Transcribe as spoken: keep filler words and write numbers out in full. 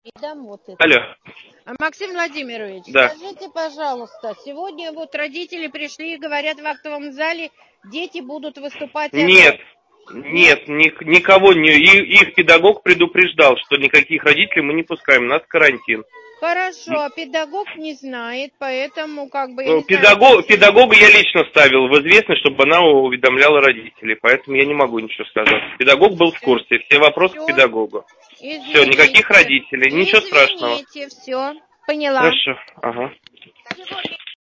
И дам вот это. Алло. Максим Владимирович, Да. скажите, пожалуйста, сегодня вот родители пришли и говорят, в актовом зале дети будут выступать Нет. опять. Нет, ни- никого не... и- Их педагог предупреждал, что никаких родителей мы не пускаем, у нас карантин. Хорошо, а педагог не знает, поэтому как бы я Ну, не знаю. Педагог, педагога я лично ставил в известность, чтобы она уведомляла родителей, поэтому я не могу ничего сказать. Педагог был в курсе, все вопросы к Всё. педагогу. Все, Извините. никаких родителей, ничего страшного. Извините, все. Поняла. Хорошо, ага. Сегодня